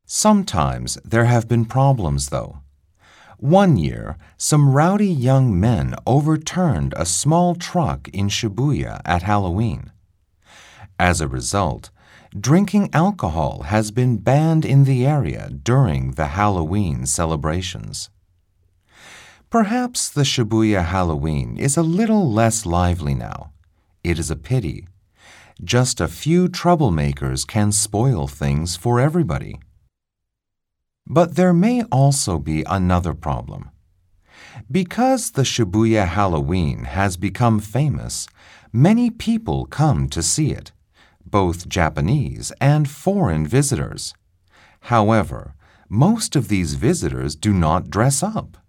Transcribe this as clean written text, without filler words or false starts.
Sometimes there have been problems, though. One year, some rowdy young men overturned a small truck in Shibuya at Halloween. As a result, drinking alcohol has been banned in the area during the Halloween celebrations. Perhaps the Shibuya Halloween is a little less lively now. It is a pity. Just a few troublemakers can spoil things for everybody. But there may also be another problem. Because the Shibuya Halloween has become famous, many people come to see it, both Japanese and foreign visitors. However, most of these visitors do not dress up.